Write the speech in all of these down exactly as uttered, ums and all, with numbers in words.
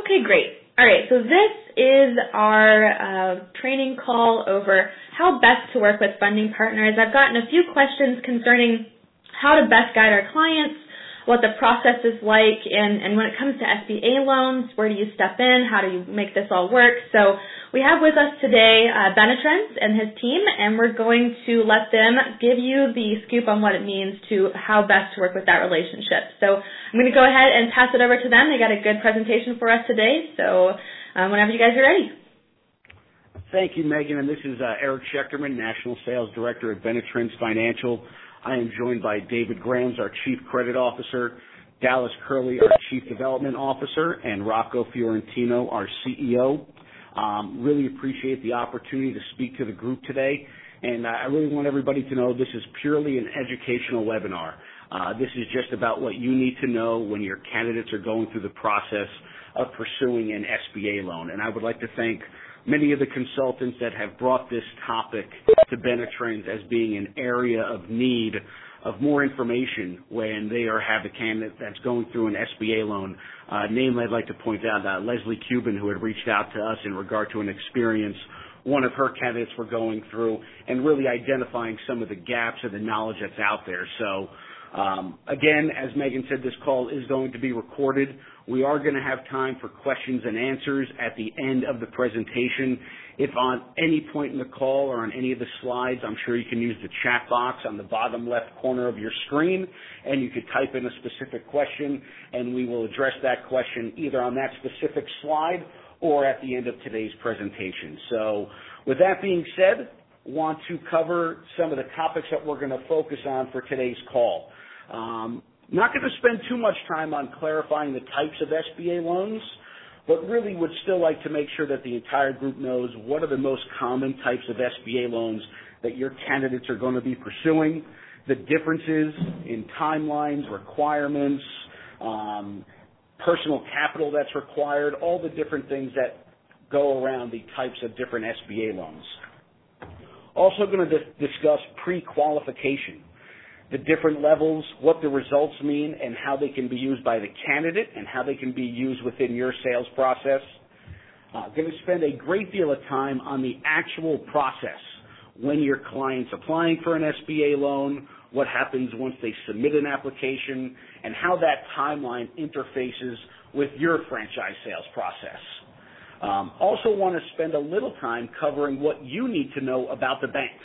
Okay, great. All right, so this is our uh, training call over how best to work with funding partners. I've gotten a few questions concerning how to best guide our clients, what the process is like, and, and when it comes to S B A loans, where do you step in, how do you make this all work? So we have with us today uh, Benetrends and his team, and we're going to let them give you the scoop on what it means to how best to work with that relationship. So I'm going to go ahead and pass it over to them. They got a good presentation for us today, so um, whenever you guys are ready. Thank you, Megan, and this is uh, Eric Schechterman, National Sales Director at Benetrends Financial. I am joined by David Grams, our Chief Credit Officer, Dallas Curley, our Chief Development Officer, and Rocco Fiorentino, our C E O. Um, really appreciate the opportunity to speak to the group today, and I really want everybody to know this is purely an educational webinar. Uh, this is just about what you need to know when your candidates are going through the process of pursuing an S B A loan, and I would like to thank many of the consultants that have brought this topic to Benetrends as being an area of need of more information when they are have a candidate that's going through an S B A loan. Uh, namely, I'd like to point out that Leslie Cuban, who had reached out to us in regard to an experience one of her candidates were going through, and really identifying some of the gaps of the knowledge that's out there. So, um, again, as Megan said, this call is going to be recorded. We are going to have time for questions and answers at the end of the presentation. If on any point in the call or on any of the slides, I'm sure you can use the chat box on the bottom left corner of your screen, and you could type in a specific question, and we will address that question either on that specific slide or at the end of today's presentation. So with that being said, want to cover some of the topics that we're going to focus on for today's call. Um, not going to spend too much time on clarifying the types of S B A loans, but really would still like to make sure that the entire group knows what are the most common types of S B A loans that your candidates are going to be pursuing, the differences in timelines, requirements, um, personal capital that's required, all the different things that go around the types of different S B A loans. Also going to dis- discuss pre-qualification, the different levels, what the results mean, and how they can be used by the candidate and how they can be used within your sales process. Uh, going to spend a great deal of time on the actual process when your client's applying for an S B A loan, what happens once they submit an application, and how that timeline interfaces with your franchise sales process. Um, also want to spend a little time covering what you need to know about the banks.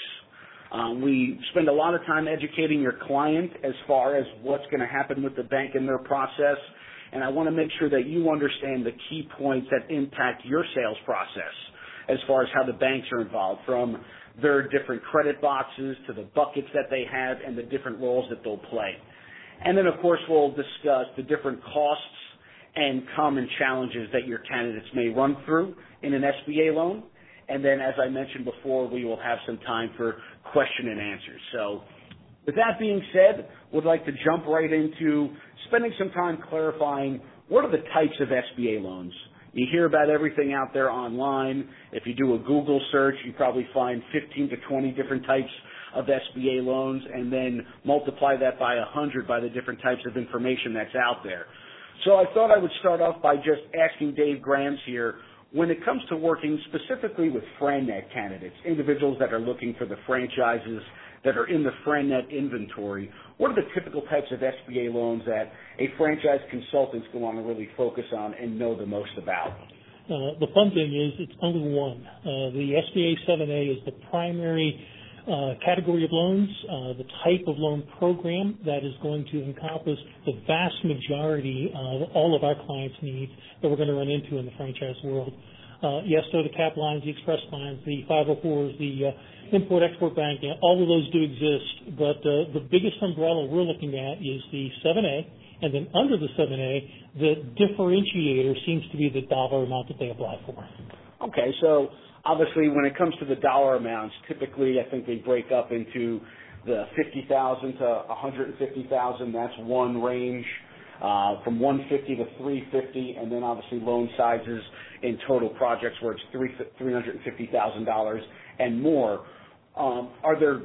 Um, we spend a lot of time educating your client as far as what's going to happen with the bank in their process, and I want to make sure that you understand the key points that impact your sales process as far as how the banks are involved, from their different credit boxes to the buckets that they have and the different roles that they'll play. And then, of course, we'll discuss the different costs and common challenges that your candidates may run through in an S B A loan. And then, as I mentioned before, we will have some time for question and answers. So with that being said, would like to jump right into spending some time clarifying what are the types of S B A loans. You hear about everything out there online. If you do a Google search, you probably find fifteen to twenty different types of S B A loans, and then multiply that by one hundred by the different types of information that's out there. So I thought I would start off by just asking Dave Grams here, when it comes to working specifically with FranNet candidates, individuals that are looking for the franchises that are in the FranNet inventory, what are the typical types of S B A loans that a franchise consultant is going to want to really focus on and know the most about? Uh, the fun thing is it's only one. Uh, the S B A seven A is the primary uh, category of loans, uh, the type of loan program that is going to encompass the vast majority of all of our clients' needs that we're going to run into in the franchise world. Uh, yes, so the cap lines, the express lines, the five oh fours, the uh, import-export banking, all of those do exist, but uh, the biggest umbrella we're looking at is the seven A, and then under the seven A, the differentiator seems to be the dollar amount that they apply for. Okay, so obviously when it comes to the dollar amounts, typically I think they break up into the fifty thousand dollars to one hundred fifty thousand dollars. That's one range. Uh, from one hundred fifty thousand dollars to three hundred fifty thousand dollars, and then obviously loan sizes in total projects where it's three hundred fifty thousand dollars and more. Um, are there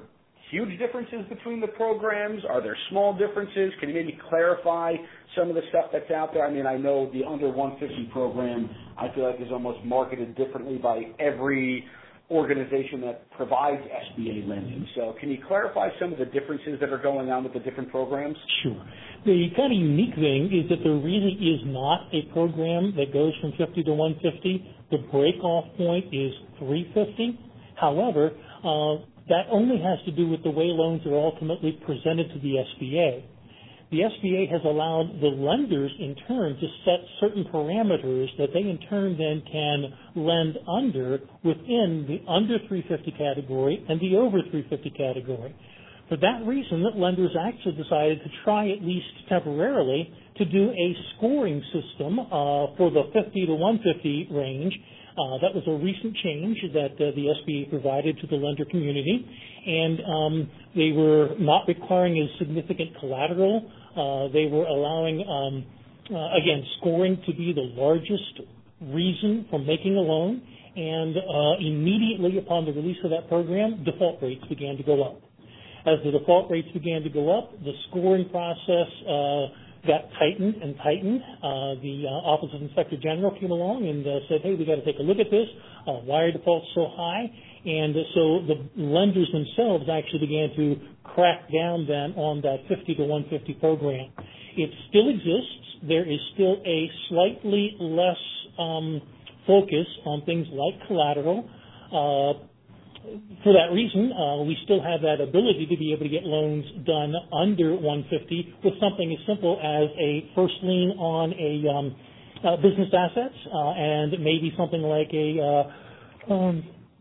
huge differences between the programs? Are there small differences? Can you maybe clarify some of the stuff that's out there? I mean, I know the under one fifty program, I feel like, is almost marketed differently by every organization that provides S B A lending. So can you clarify some of the differences that are going on with the different programs? Sure. The kind of unique thing is that there really is not a program that goes from fifty to one fifty. The break-off point is three fifty. However, uh, that only has to do with the way loans are ultimately presented to the S B A. The S B A has allowed the lenders in turn to set certain parameters that they in turn then can lend under within the under three fifty category and the over three fifty category. For that reason, that lenders actually decided to try, at least temporarily, to do a scoring system uh, for the fifty to one fifty range. Uh, that was a recent change that uh, the S B A provided to the lender community, and um, they were not requiring as significant collateral. Uh, they were allowing, um, uh, again, scoring to be the largest reason for making a loan, and uh, immediately upon the release of that program, default rates began to go up. As the default rates began to go up, the scoring process uh, got tightened and tightened. Uh, the uh, Office of Inspector General came along and uh, said, hey, we got to take a look at this. Uh, why are defaults so high? And uh, so the lenders themselves actually began to crack down then on that fifty to one fifty program. It still exists. There is still a slightly less um, focus on things like collateral. Uh, For that reason, uh, we still have that ability to be able to get loans done under one fifty with something as simple as a first lien on a um, uh, business assets uh, and maybe something like a uh, um,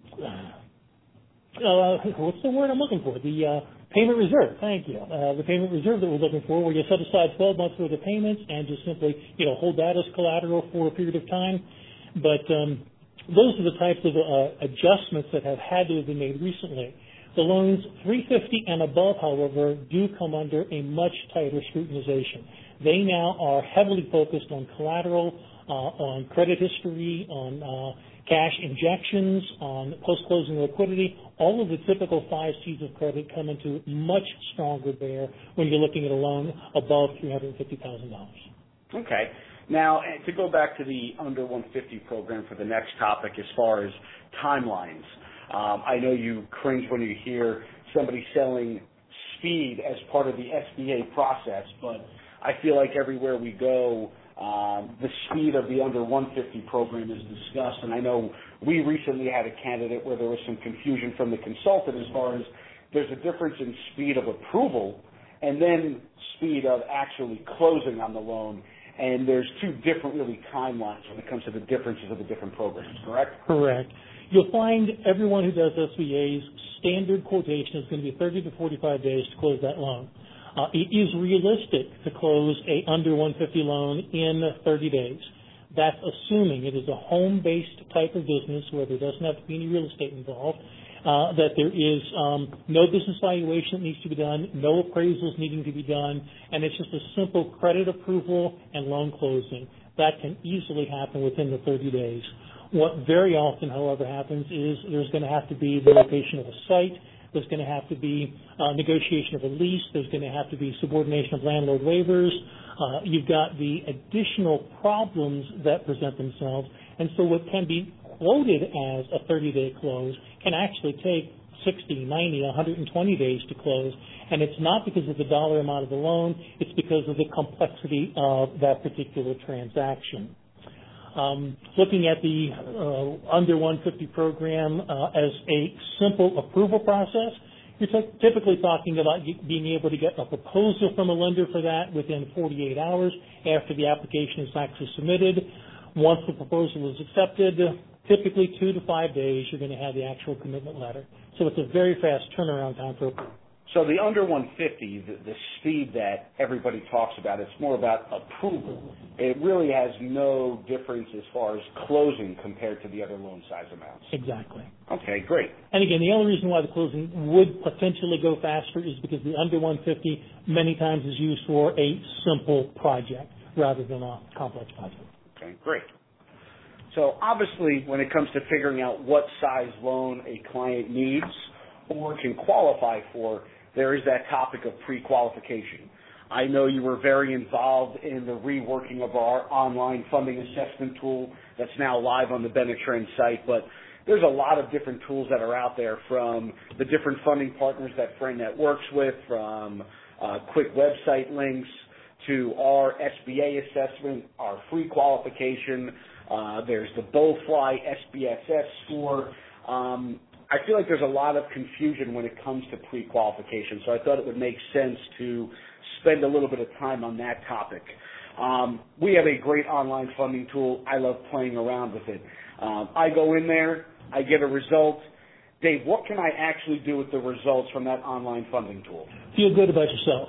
uh, what's the word I'm looking for? The uh, payment reserve. Thank you. Uh, the payment reserve that we're looking for, where you set aside twelve months worth of payments and just simply, you know, hold that as collateral for a period of time. But um, those are the types of uh, adjustments that have had to have been made recently. The loans three fifty and above, however, do come under a much tighter scrutinization. They now are heavily focused on collateral, uh, on credit history, on uh, cash injections, on post-closing liquidity. All of the typical five C's of credit come into much stronger bear when you're looking at a loan above three hundred fifty thousand dollars. Okay. Now, to go back to the under one fifty program for the next topic as far as timelines, um, I know you cringe when you hear somebody selling speed as part of the S B A process, but I feel like everywhere we go, um, the speed of the under one fifty program is discussed, and I know we recently had a candidate where there was some confusion from the consultant as far as there's a difference in speed of approval and then speed of actually closing on the loan. And there's two different, really, timelines when it comes to the differences of the different programs, correct? Correct. You'll find everyone who does S B A's standard quotation is going to be thirty to forty-five days to close that loan. Uh, it is realistic to close a under one fifty loan in thirty days. That's assuming it is a home-based type of business where there doesn't have to be any real estate involved, uh, that there is um, no business valuation that needs to be done, no appraisals needing to be done, and it's just a simple credit approval and loan closing. That can easily happen within the thirty days. What very often, however, happens is there's going to have to be the location of a site, there's going to have to be uh, negotiation of a lease, there's going to have to be subordination of landlord waivers. Uh, you've got the additional problems that present themselves, and so what can be quoted as a thirty-day close can actually take sixty, ninety, one hundred twenty days to close, and it's not because of the dollar amount of the loan, it's because of the complexity of that particular transaction. Um, looking at the uh, under one fifty program uh, as a simple approval process, you're t- typically talking about being able to get a proposal from a lender for that within forty-eight hours after the application is actually submitted. Once the proposal is accepted, typically two to five days, you're going to have the actual commitment letter. So it's a very fast turnaround time for approval. So the under one fifty, the, the speed that everybody talks about, it's more about approval. It really has no difference as far as closing compared to the other loan size amounts. Exactly. Okay, great. And again, the only reason why the closing would potentially go faster is because the under one fifty many times is used for a simple project rather than a complex project. Okay, great. So obviously when it comes to figuring out what size loan a client needs, or can qualify for, there is that topic of pre-qualification. I know you were very involved in the reworking of our online funding assessment tool that's now live on the Benetrend site, but there's a lot of different tools that are out there, from the different funding partners that FriendNet works with, from uh, quick website links to our S B A assessment, our free qualification. Uh, there's the BoeFly S B S S score. Um, I feel like there's a lot of confusion when it comes to pre-qualification, so I thought it would make sense to spend a little bit of time on that topic. Um, we have a great online funding tool. I love playing around with it. Um, I go in there, I get a result. Dave, what can I actually do with the results from that online funding tool? Feel good about yourself.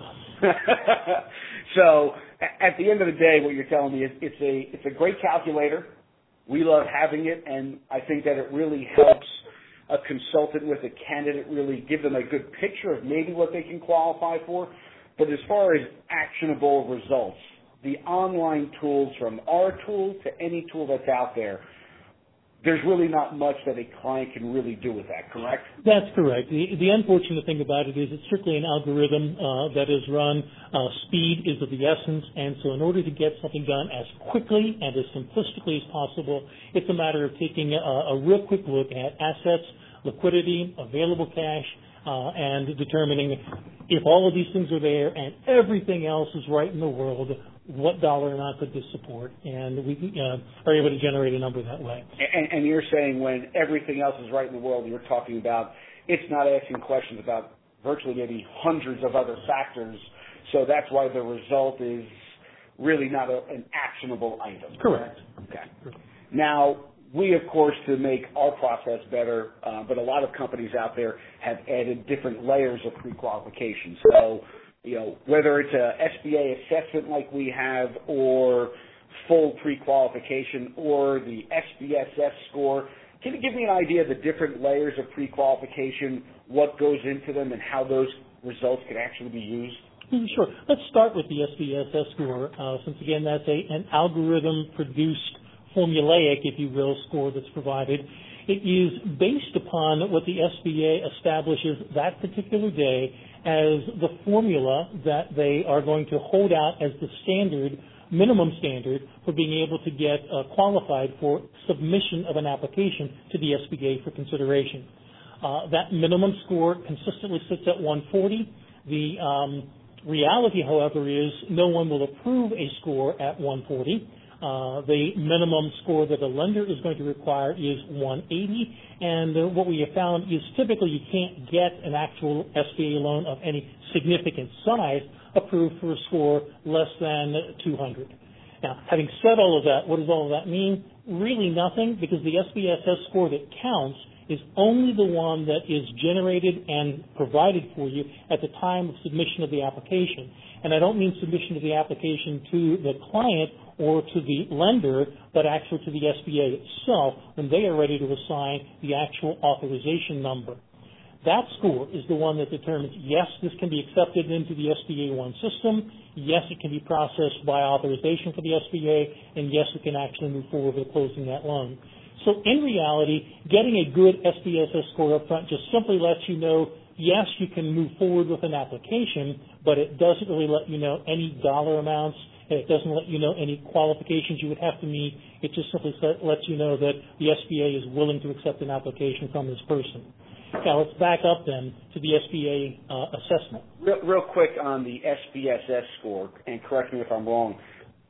So at the end of the day, what you're telling me is it's a it's a great calculator. We love having it, and I think that it really helps a consultant with a candidate really give them a good picture of maybe what they can qualify for. But as far as actionable results, the online tools, from our tool to any tool that's out there, there's really not much that a client can really do with that, correct? That's correct. The, the unfortunate thing about it is it's strictly an algorithm uh, that is run. Uh, speed is of the essence, and so in order to get something done as quickly and as simplistically as possible, it's a matter of taking a, a real quick look at assets, liquidity, available cash, uh, and determining if all of these things are there and everything else is right in the world, what dollar amount could this support, and we uh, are able to generate a number that way. And, and you're saying when everything else is right in the world, you're talking about it's not asking questions about virtually maybe hundreds of other factors, so that's why the result is really not a, an actionable item. Correct. Okay. Correct. Now, we, of course, to make our process better, uh, but a lot of companies out there have added different layers of pre-qualification. So, you know, whether it's a S B A assessment like we have, or full pre-qualification, or the S B S S score, can you give me an idea of the different layers of pre-qualification, what goes into them, and how those results can actually be used? Sure. Let's start with the S B S S score, uh, since, again, that's a, an algorithm-produced, formulaic, if you will, score that's provided. It is based upon what the S B A establishes that particular day as the formula that they are going to hold out as the standard, minimum standard, for being able to get uh, qualified for submission of an application to the S B A for consideration. Uh, that minimum score consistently sits at one forty. The um, reality, however, is no one will approve a score at one forty. Uh, the minimum score that a lender is going to require is one eighty, and uh, what we have found is typically you can't get an actual S B A loan of any significant size approved for a score less than two hundred. Now, having said all of that, what does all of that mean? Really nothing, because the S B S S score that counts is only the one that is generated and provided for you at the time of submission of the application. And I don't mean submission of the application to the client or to the lender, but actually to the S B A itself when they are ready to assign the actual authorization number. That score is the one that determines, yes, this can be accepted into the S B A one system, yes, it can be processed by authorization for the S B A, and yes, it can actually move forward with closing that loan. So in reality, getting a good S B S S score up front just simply lets you know, yes, you can move forward with an application, but it doesn't really let you know any dollar amounts. It doesn't let you know any qualifications you would have to meet. It just simply lets you know that the S B A is willing to accept an application from this person. Now, let's back up then to the S B A uh, assessment. Real, real quick on the S B S S score, and correct me if I'm wrong.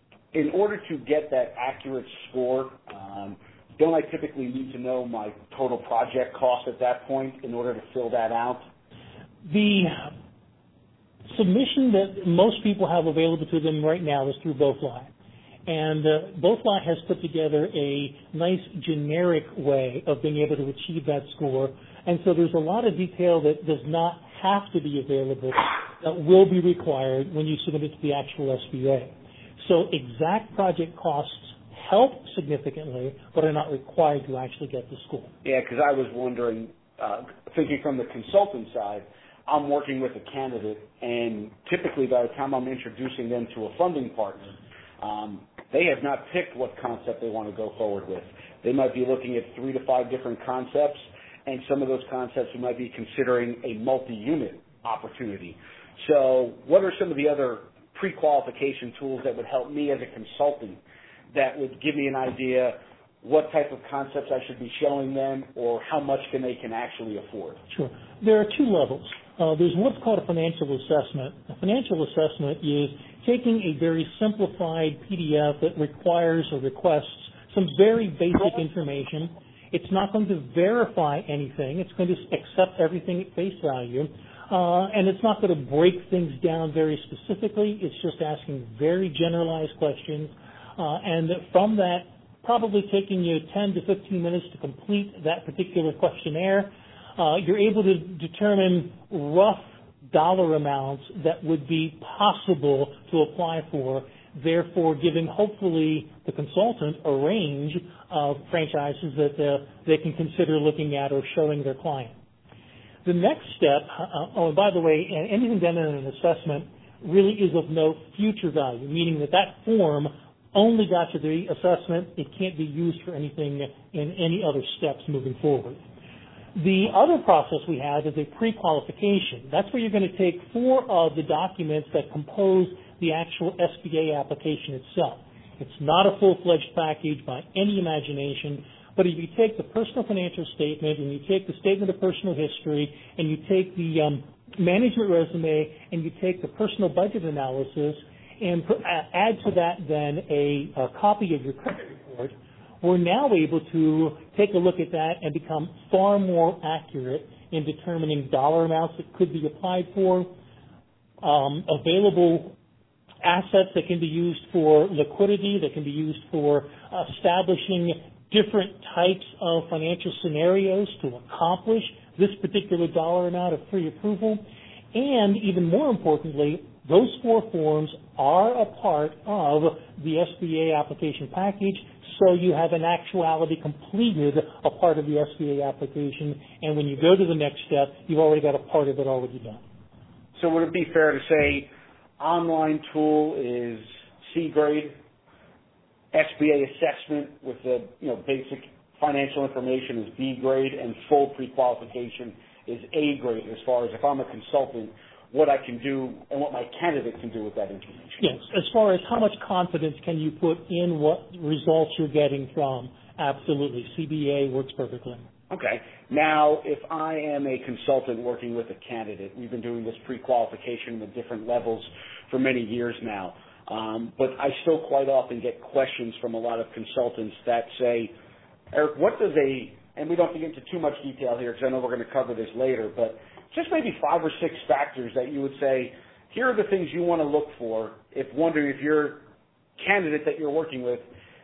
In order to get that accurate score, um, don't I typically need to know my total project cost at that point in order to fill that out? The submission that most people have available to them right now is through BoeFly. And uh, BoeFly has put together a nice generic way of being able to achieve that score. And so there's a lot of detail that does not have to be available that will be required when you submit it to the actual S B A. So exact project costs help significantly, but are not required to actually get the score. Yeah, because I was wondering, uh, thinking from the consultant side, I'm working with a candidate, and typically by the time I'm introducing them to a funding partner, um, they have not picked what concept they want to go forward with. They might be looking at three to five different concepts, and some of those concepts we might be considering a multi-unit opportunity. So what are some of the other pre-qualification tools that would help me as a consultant that would give me an idea what type of concepts I should be showing them or how much can they can actually afford? Sure. There are two levels. Uh, there's what's called a financial assessment. A financial assessment is taking a very simplified P D F that requires or requests some very basic information. It's not going to verify anything. It's going to accept everything at face value. Uh, and it's not going to break things down very specifically. It's just asking very generalized questions. Uh, and from that, probably taking you ten to fifteen minutes to complete that particular questionnaire, uh, you're able to determine rough dollar amounts that would be possible to apply for, therefore giving hopefully the consultant a range of franchises that uh, they can consider looking at or showing their client. The next step, uh, oh, and by the way, anything done in an assessment really is of no future value, meaning that that form only got to the assessment. It can't be used for anything in any other steps moving forward. The other process we have is a pre-qualification. That's where you're going to take four of the documents that compose the actual S B A application itself. It's not a full-fledged package by any imagination, but if you take the personal financial statement and you take the statement of personal history and you take the um, management resume and you take the personal budget analysis and put, add to that then a, a copy of your credit report, we're now able to take a look at that and become far more accurate in determining dollar amounts that could be applied for, um, available assets that can be used for liquidity, that can be used for establishing different types of financial scenarios to accomplish this particular dollar amount of pre-approval. And even more importantly, those four forms are a part of the S B A application package, so you have in actuality completed a part of the S B A application, and when you go to the next step, you've already got a part of it already done. So would it be fair to say online tool is C grade, S B A assessment with the you know basic financial information is B grade, and full pre-qualification is A grade as far as if I'm a consultant, what I can do and what my candidate can do with that information? Yes, as far as how much confidence can you put in what results you're getting from, absolutely. C B A works perfectly. Okay. Now, if I am a consultant working with a candidate, we've been doing this pre-qualification at different levels for many years now, um, but I still quite often get questions from a lot of consultants that say, Eric, what does a, and we don't have to get into too much detail here because I know we're going to cover this later, but just maybe five or six factors that you would say, here are the things you want to look for if wondering if your candidate that you're working with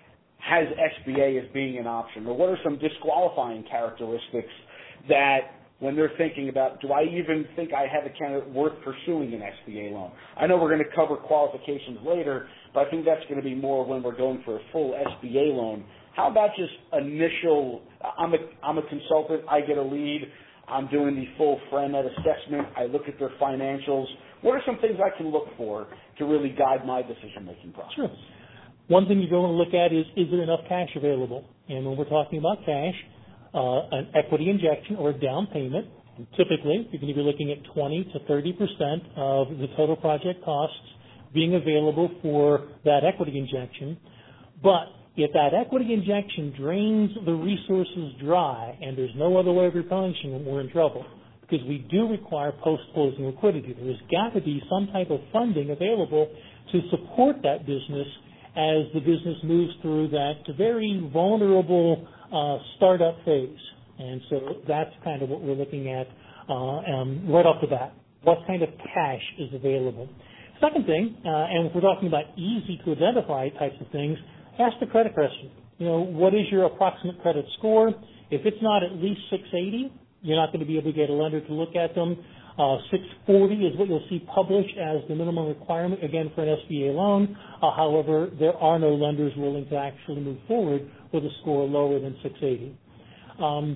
has S B A as being an option, or what are some disqualifying characteristics that when they're thinking about, do I even think I have a candidate worth pursuing an S B A loan? I know we're going to cover qualifications later, but I think that's going to be more when we're going for a full S B A loan. How about just initial, I'm a, I'm a consultant, I get a lead, I'm doing the full FRAMET assessment, I look at their financials. What are some things I can look for to really guide my decision-making process? Sure. One thing you go and look at is, is there enough cash available? And when we're talking about cash, uh, an equity injection or a down payment, typically you're going to be looking at twenty to thirty percent of the total project costs being available for that equity injection. But if that equity injection drains the resources dry and there's no other way of replenishing them, we're in trouble, because we do require post-closing liquidity. There's got to be some type of funding available to support that business as the business moves through that very vulnerable uh, startup phase. And so that's kind of what we're looking at uh, um, right off the bat. What kind of cash is available? Second thing, uh, and if we're talking about easy to identify types of things, ask the credit question. You know, what is your approximate credit score? If it's not at least six eighty, you're not going to be able to get a lender to look at them. Uh, six forty is what you'll see published as the minimum requirement, again, for an S B A loan. Uh, however, there are no lenders willing to actually move forward with a score lower than six eighty. Um,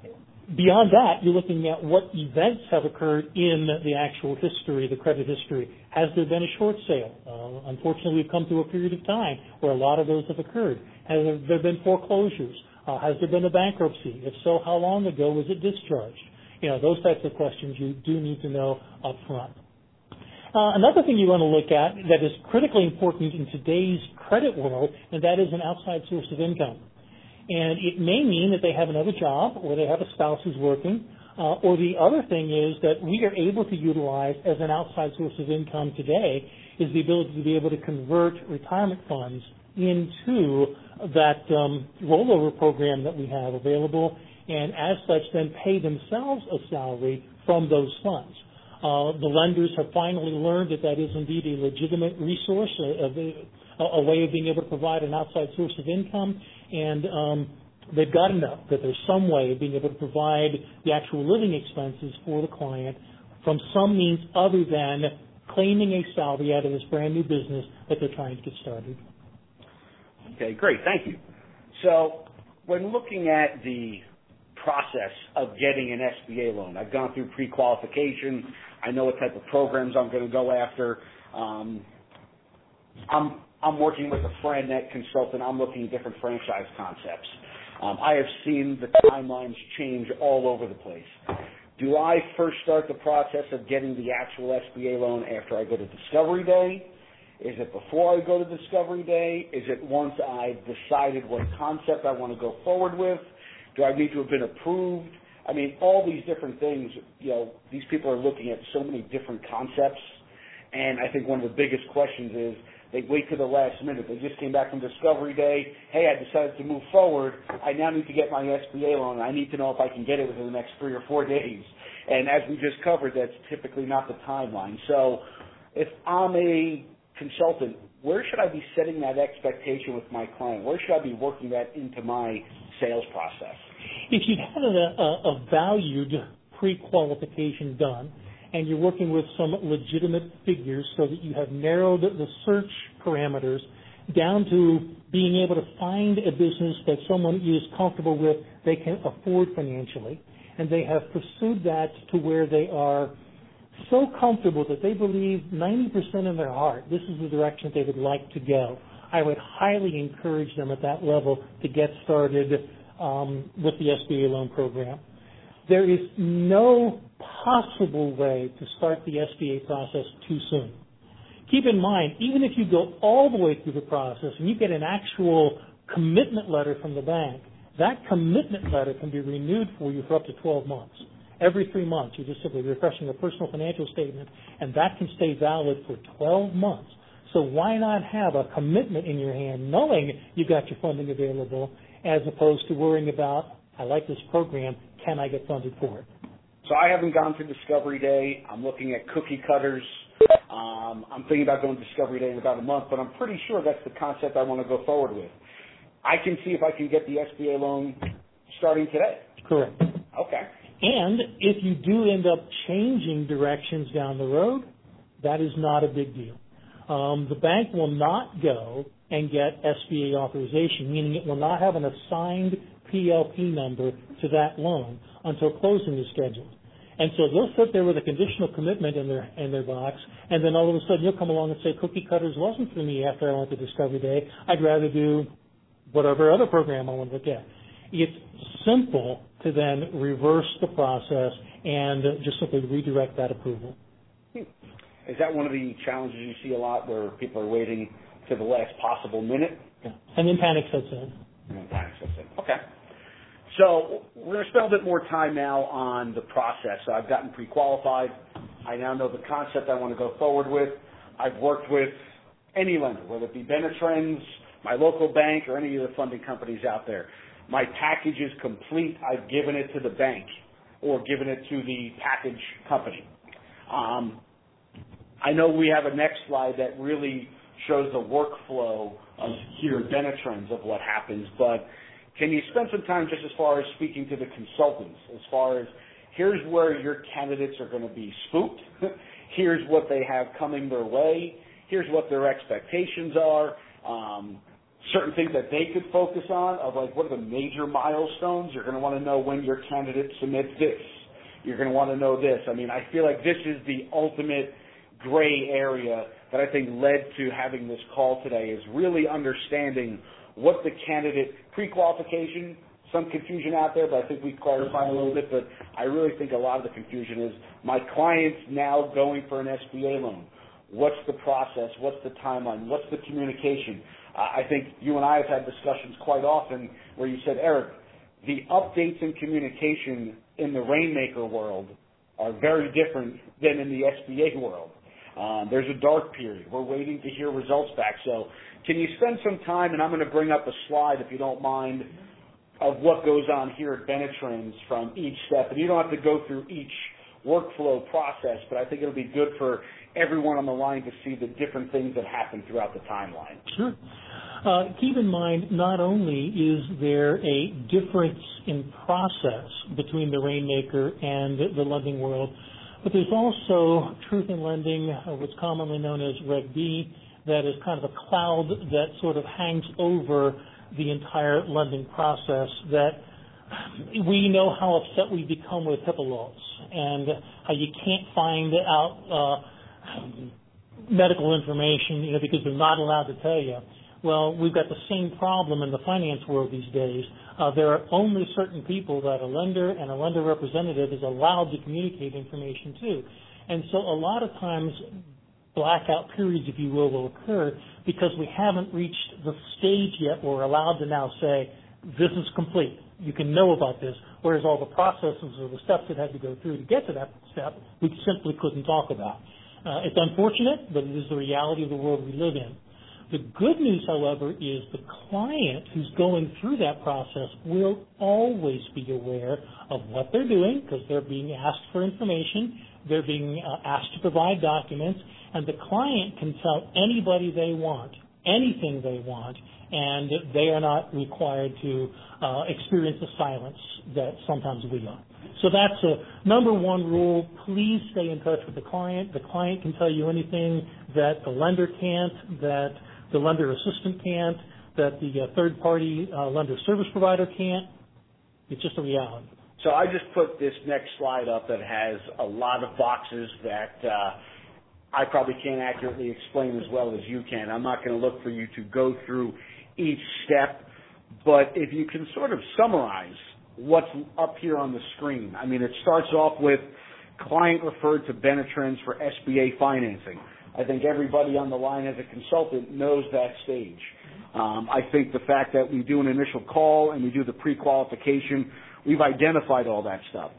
beyond that, you're looking at what events have occurred in the actual history, the credit history. Has there been a short sale? Uh, unfortunately, we've come through a period of time where a lot of those have occurred. Has there been foreclosures? Uh, has there been a bankruptcy? If so, how long ago was it discharged? You know, those types of questions you do need to know up front. Uh, another thing you want to look at that is critically important in today's credit world, and that is an outside source of income. And it may mean that they have another job or they have a spouse who's working, uh, or the other thing is that we are able to utilize as an outside source of income today is the ability to be able to convert retirement funds into that um, rollover program that we have available, and as such then pay themselves a salary from those funds. Uh, the lenders have finally learned that that is indeed a legitimate resource, a, a, a way of being able to provide an outside source of income, and um, they've got to know that there's some way of being able to provide the actual living expenses for the client from some means other than claiming a salary out of this brand new business that they're trying to get started. Okay, great. Thank you. So when looking at the process of getting an S B A loan, I've gone through pre-qualification. I know what type of programs I'm going to go after. Um, I'm I'm working with a FranNet consultant. I'm looking at different franchise concepts. Um, I have seen the timelines change all over the place. Do I first start the process of getting the actual S B A loan after I go to Discovery Day? Is it before I go to Discovery Day? Is it once I've decided what concept I want to go forward with? Do I need to have been approved? I mean, all these different things, you know, these people are looking at so many different concepts, and I think one of the biggest questions is they wait to the last minute. They just came back from Discovery Day. Hey, I decided to move forward. I now need to get my S B A loan. I need to know if I can get it within the next three or four days. And as we just covered, that's typically not the timeline. So if I'm a consultant, where should I be setting that expectation with my client? Where should I be working that into my sales process? If you had a, a, a valued pre-qualification done and you're working with some legitimate figures so that you have narrowed the search parameters down to being able to find a business that someone is comfortable with, they can afford financially, and they have pursued that to where they are so comfortable that they believe ninety percent in their heart this is the direction they would like to go, I would highly encourage them at that level to get started um, with the S B A loan program. There is no possible way to start the S B A process too soon. Keep in mind, even if you go all the way through the process and you get an actual commitment letter from the bank, that commitment letter can be renewed for you for up to twelve months. Every three months, you're just simply refreshing a personal financial statement, and that can stay valid for twelve months. So why not have a commitment in your hand, knowing you've got your funding available, as opposed to worrying about, I like this program, can I get funded for it? So I haven't gone to Discovery Day. I'm looking at cookie cutters. Um, I'm thinking about going to Discovery Day in about a month, but I'm pretty sure that's the concept I want to go forward with. I can see if I can get the S B A loan starting today. Correct. Okay. And if you do end up changing directions down the road, that is not a big deal. Um, the bank will not go and get S B A authorization, meaning it will not have an assigned P L P number to that loan until closing is scheduled. And so they'll sit there with a conditional commitment in their in their box, and then all of a sudden you'll come along and say, cookie cutters wasn't for me after I went to Discovery Day. I'd rather do whatever other program I want to look at. It's simple to then reverse the process and just simply redirect that approval. Is that one of the challenges you see a lot, where people are waiting to the last possible minute? Yeah. And then panic sets in. And then panic sets in. Okay. So we're going to spend a bit more time now on the process. So I've gotten pre-qualified. I now know the concept I want to go forward with. I've worked with any lender, whether it be Benetrends, my local bank, or any of the funding companies out there. My package is complete. I've given it to the bank or given it to the package company. Um, I know we have a next slide that really shows the workflow of here at Benetrends of what happens, but can you spend some time just as far as speaking to the consultants, as far as here's where your candidates are going to be spooked, here's what they have coming their way, here's what their expectations are, um, certain things that they could focus on, of like what are the major milestones. You're going to want to know when your candidate submits this. You're going to want to know this. I mean, I feel like this is the ultimate gray area that I think led to having this call today, is really understanding what the candidate pre-qualification, some confusion out there, but I think we clarified a little bit. But I really think a lot of the confusion is my client's now going for an S B A loan. What's the process? What's the timeline? What's the communication? Uh, I think you and I have had discussions quite often where you said, Eric, the updates in communication in the Rainmaker world are very different than in the S B A world. Um, there's a dark period. We're waiting to hear results back. So can you spend some time, and I'm going to bring up a slide, if you don't mind, of what goes on here at Benetrends from each step. And you don't have to go through each workflow process, but I think it'll be good for everyone on the line to see the different things that happen throughout the timeline. Sure. Uh, keep in mind, not only is there a difference in process between the Rainmaker and the lending world, but there's also truth in lending, uh, what's commonly known as Reg B, that is kind of a cloud that sort of hangs over the entire lending process, that we know how upset we become with HIPAA laws and how you can't find out uh, medical information, you know, because they're not allowed to tell you. Well, we've got the same problem in the finance world these days. Uh, there are only certain people that a lender and a lender representative is allowed to communicate information to. And so a lot of times blackout periods, if you will, will occur because we haven't reached the stage yet where we're allowed to now say, this is complete. You can know about this, whereas all the processes or the steps that had to go through to get to that step, we simply couldn't talk about. Uh, it's unfortunate, but it is the reality of the world we live in. The good news, however, is the client who's going through that process will always be aware of what they're doing because they're being asked for information, they're being uh, asked to provide documents, and the client can tell anybody they want, anything they want, and they are not required to uh, experience the silence that sometimes we are. So that's a number one rule. Please stay in touch with the client. The client can tell you anything that the lender can't, that the lender assistant can't, that the uh, third-party uh, lender service provider can't. It's just a reality. So I just put this next slide up that has a lot of boxes that uh, I probably can't accurately explain as well as you can. I'm not going to look for you to go through each step, but if you can sort of summarize what's up here on the screen. I mean, it starts off with client referred to Benetrends for S B A financing. I think everybody on the line as a consultant knows that stage. Um, I think the fact that we do an initial call and we do the pre-qualification, we've identified all that stuff.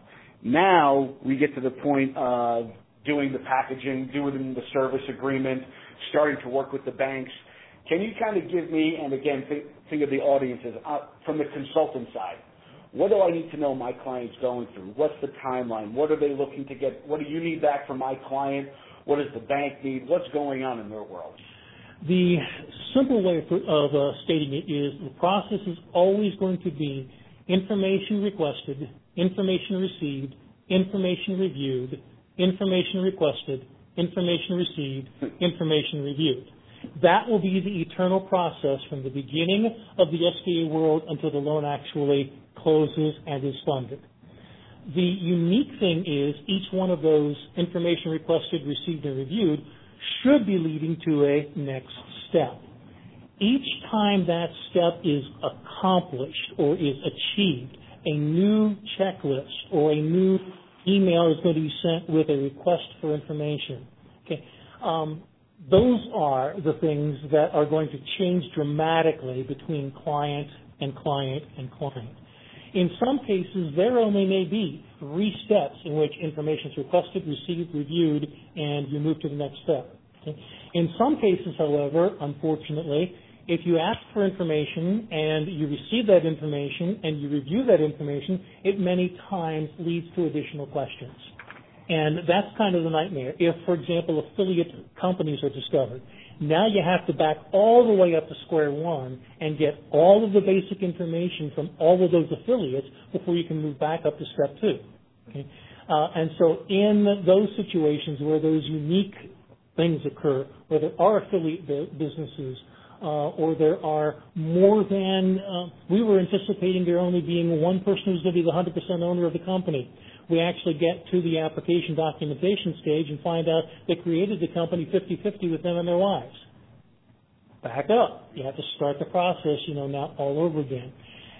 Now we get to the point of doing the packaging, doing the service agreement, starting to work with the banks. Can you kind of give me, and again, think, think of the audiences, uh, from the consultant side, what do I need to know my client's going through? What's the timeline? What are they looking to get? What do you need back from my client? What does the bank need? What's going on in their world? The simple way of uh, stating it is the process is always going to be information requested, information received, information reviewed, information requested, information received, information reviewed. That will be the eternal process from the beginning of the S B A world until the loan actually closes and is funded. The unique thing is each one of those information requested, received, and reviewed should be leading to a next step. Each time that step is accomplished or is achieved, a new checklist or a new email is going to be sent with a request for information. Okay, um, those are the things that are going to change dramatically between client and client and client. In some cases, there only may be three steps in which information is requested, received, reviewed, and you move to the next step. Okay? In some cases, however, unfortunately, if you ask for information and you receive that information and you review that information, it many times leads to additional questions. And that's kind of the nightmare. If, for example, affiliate companies are discovered, now you have to back all the way up to square one and get all of the basic information from all of those affiliates before you can move back up to step two. Okay? Uh, and so in those situations where those unique things occur, where there are affiliate businesses, Uh, or there are more than, uh, we were anticipating there only being one person who's going to be the one hundred percent owner of the company. We actually get to the application documentation stage and find out they created the company fifty-fifty with them and their wives. Back up. You have to start the process, you know, now all over again.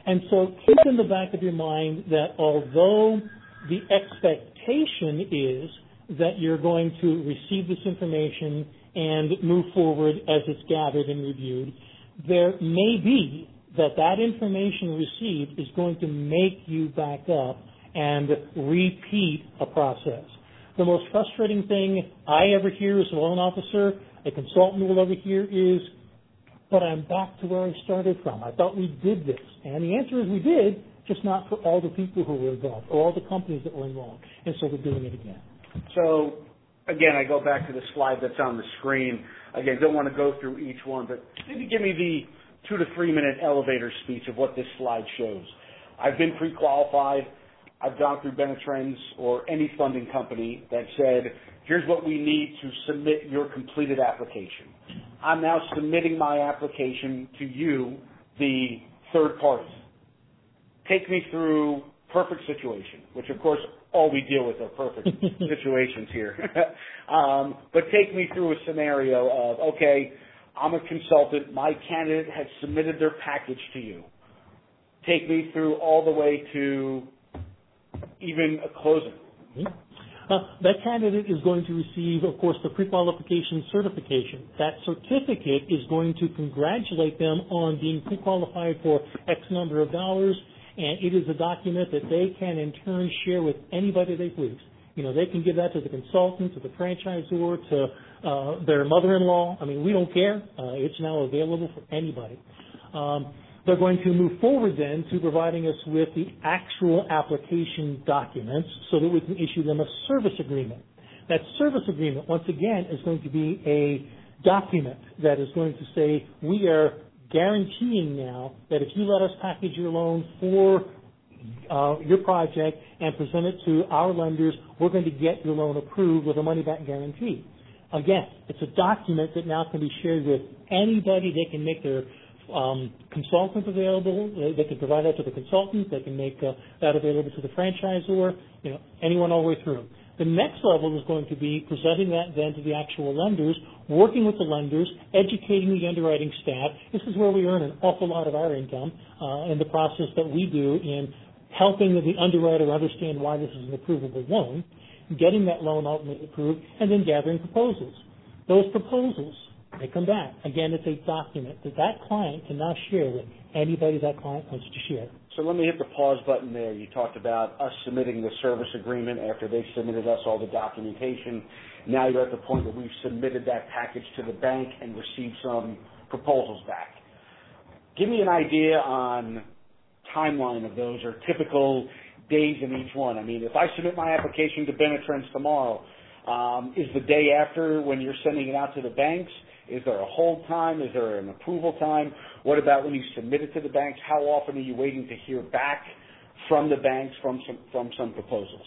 And so keep in the back of your mind that although the expectation is that you're going to receive this information and move forward as it's gathered and reviewed, there may be that that information received is going to make you back up and repeat a process. The most frustrating thing I ever hear as a loan officer, a consultant will ever hear is, but I'm back to where I started from. I thought we did this. And the answer is we did, just not for all the people who were involved or all the companies that were involved. And so we're doing it again. So, again, I go back to the slide that's on the screen. Again, don't want to go through each one, but maybe give me the two to three minute elevator speech of what this slide shows. I've been pre-qualified. I've gone through Benetrends or any funding company that said, here's what we need to submit your completed application. I'm now submitting my application to you, the third party. Take me through perfect situation, which of course all we deal with are perfect situations here. um, but take me through a scenario of, okay, I'm a consultant. My candidate has submitted their package to you. Take me through all the way to even a closing. Uh, that candidate is going to receive, of course, the pre-qualification certification. That certificate is going to congratulate them on being pre-qualified for X number of dollars, and it is a document that they can in turn share with anybody they please. You know, they can give that to the consultant, to the franchisor, to uh, their mother-in-law. I mean, we don't care. Uh, it's now available for anybody. Um, they're going to move forward then to providing us with the actual application documents so that we can issue them a service agreement. That service agreement, once again, is going to be a document that is going to say we are guaranteeing now that if you let us package your loan for uh, your project and present it to our lenders, we're going to get your loan approved with a money-back guarantee. Again, it's a document that now can be shared with anybody. They can make their um, consultant available. They, they can provide that to the consultant. They can make uh, that available to the franchisor, you know, anyone all the way through. The next level is going to be presenting that then to the actual lenders, working with the lenders, educating the underwriting staff. This is where we earn an awful lot of our income uh, in the process that we do in helping the underwriter understand why this is an approvable loan, getting that loan ultimately approved, and then gathering proposals. Those proposals, they come back. Again, it's a document that that client can now share with anybody that client wants to share. So let me hit the pause button there. You talked about us submitting the service agreement after they submitted us all the documentation. Now you're at the point where we've submitted that package to the bank and received some proposals back. Give me an idea on timeline of those or typical days in each one. I mean, if I submit my application to Benetrends tomorrow, um, is the day after when you're sending it out to the banks? Is there a hold time? Is there an approval time? What about when you submit it to the banks? How often are you waiting to hear back from the banks from some, from some proposals?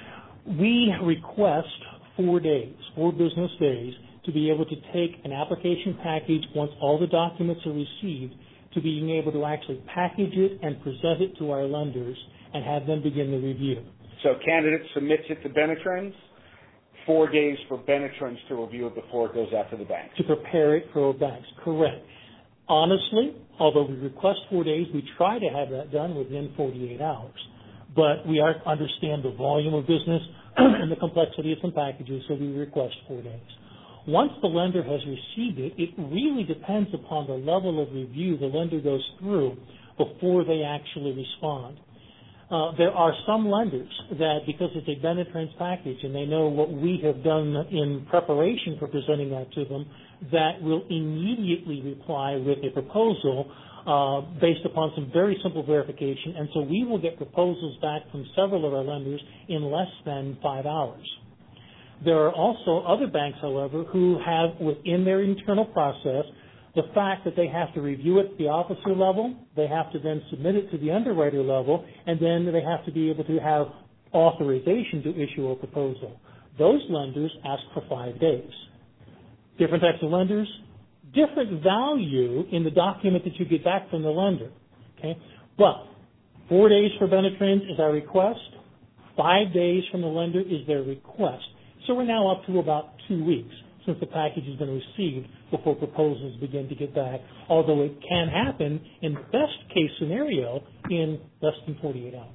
We request four days, four business days, to be able to take an application package once all the documents are received, to being able to actually package it and present it to our lenders and have them begin the review. So candidate submits it to Benetrends, four days for Benetrends to review it before it goes out to the banks. To prepare it for banks, correct. Honestly, although we request four days, we try to have that done within forty-eight hours. But we are, understand the volume of business and the complexity of some packages, so we request four days. Once the lender has received it, it really depends upon the level of review the lender goes through before they actually respond. Uh, there are some lenders that, because it's a Benetrends package and they know what we have done in preparation for presenting that to them, that will immediately reply with a proposal uh, based upon some very simple verification. And so we will get proposals back from several of our lenders in less than five hours. There are also other banks, however, who have within their internal process the fact that they have to review it at the officer level, they have to then submit it to the underwriter level, and then they have to be able to have authorization to issue a proposal. Those lenders ask for five days. Different types of lenders, different value in the document that you get back from the lender. Okay, but four days for Benetrends is our request. Five days from the lender is their request. So we're now up to about two weeks. since the package has been received before proposals begin to get back, although it can happen in the best case scenario in less than forty-eight hours.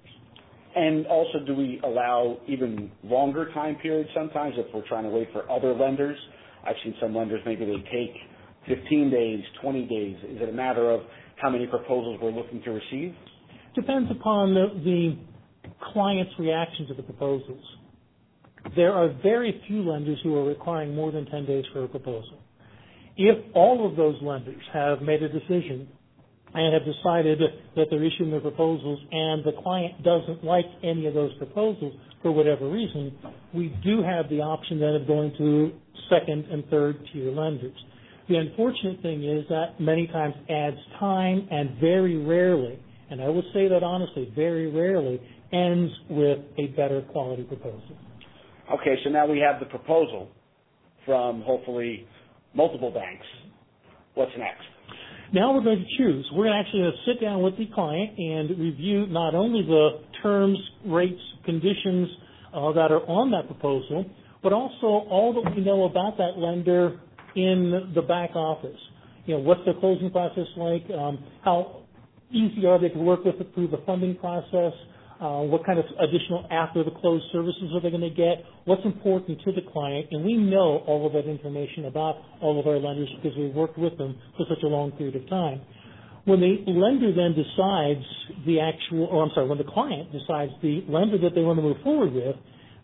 And also, do we allow even longer time periods sometimes if we're trying to wait for other lenders? I've seen some lenders, maybe they take fifteen days, twenty days. Is it a matter of how many proposals we're looking to receive? Depends upon the, the client's reaction to the proposals. There are very few lenders who are requiring more than ten days for a proposal. If all of those lenders have made a decision and have decided that they're issuing their proposals and the client doesn't like any of those proposals for whatever reason, we do have the option then of going to second and third tier lenders. The unfortunate thing is that many times adds time and very rarely, and I will say that honestly, very rarely ends with a better quality proposal. Okay, so now we have the proposal from hopefully multiple banks. What's next? Now we're going to choose. We're actually going to sit down with the client and review not only the terms, rates, conditions uh, that are on that proposal, but also all that we know about that lender in the back office. You know, what's their closing process like? Um, how easy are they to work with through the funding process? Uh, what kind of additional after the close services are they going to get? What's important to the client? And we know all of that information about all of our lenders because we've worked with them for such a long period of time. When the lender then decides the actual, or I'm sorry, when the client decides the lender that they want to move forward with,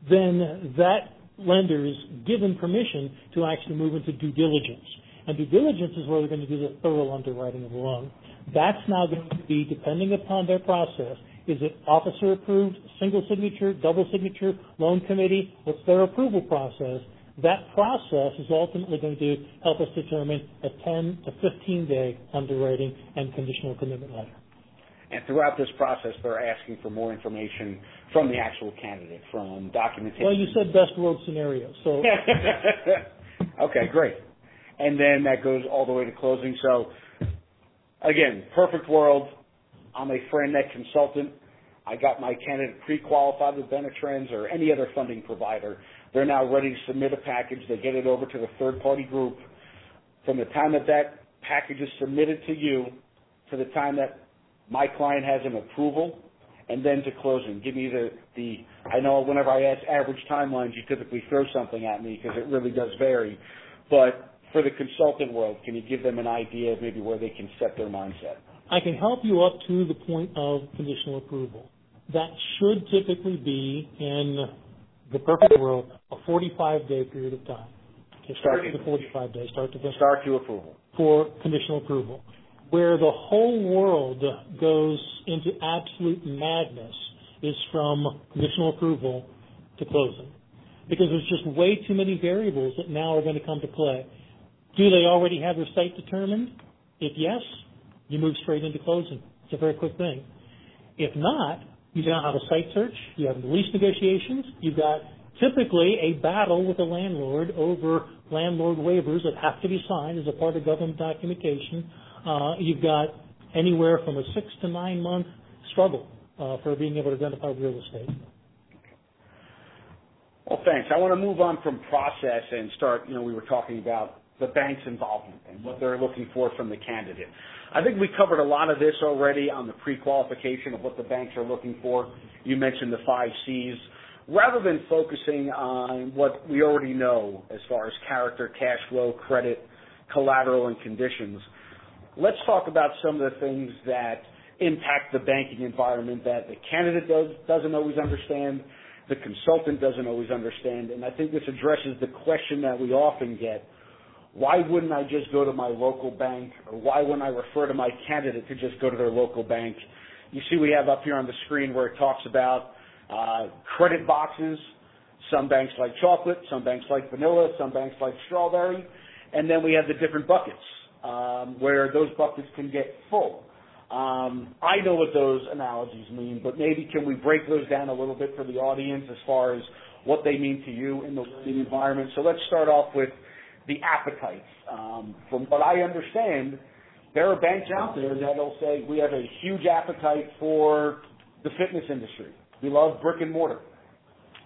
then that lender is given permission to actually move into due diligence. And due diligence is where they're going to do the thorough underwriting of the loan. That's now going to be, depending upon their process, is it officer approved, single signature, double signature, loan committee? What's their approval process? That process is ultimately going to help us determine a ten to fifteen day underwriting and conditional commitment letter. And throughout this process, they're asking for more information from the actual candidate, from documentation. Well, you said best world scenario, so. Okay, great. And then that goes all the way to closing. So, again, perfect world. I'm a FranNet consultant. I got my candidate pre-qualified with Benetrends or any other funding provider. They're now ready to submit a package. They get it over to the third-party group. From the time that that package is submitted to you to the time that my client has an approval, and then to closing. Give me the, the I know whenever I ask average timelines, you typically throw something at me because it really does vary. But for the consultant world, can you give them an idea of maybe where they can set their mindset? I can help you up to the point of conditional approval. That should typically be, in the perfect world, a forty-five day period of time. Okay, start to the forty-five days, start to finish. Start to approval. For conditional approval. Where the whole world goes into absolute madness is from conditional approval to closing. Because there's just way too many variables that now are going to come to play. Do they already have their site determined? If yes, you move straight into closing. It's a very quick thing. If not, you now have a site search, you have lease negotiations, you've got typically a battle with the landlord over landlord waivers that have to be signed as a part of government documentation. Uh, you've got anywhere from a six to nine month struggle uh, for being able to identify real estate. Well, thanks. I want to move on from process and start, you know, we were talking about the bank's involvement and what they're looking for from the candidate. I think we covered a lot of this already on the pre-qualification of what the banks are looking for. You mentioned the five C's. Rather than focusing on what we already know as far as character, cash flow, credit, collateral, and conditions, let's talk about some of the things that impact the banking environment that the candidate does, doesn't always understand, the consultant doesn't always understand, and I think this addresses the question that we often get: why wouldn't I just go to my local bank, or why wouldn't I refer to my candidate to just go to their local bank? You see we have up here on the screen where it talks about uh, credit boxes. Some banks like chocolate, some banks like vanilla, some banks like strawberry, and then we have the different buckets um, where those buckets can get full. Um, I know what those analogies mean, but maybe can we break those down a little bit for the audience as far as what they mean to you in the learning environment? So let's start off with the appetites. Um, from what I understand, there are banks out there that will say we have a huge appetite for the fitness industry. We love brick and mortar.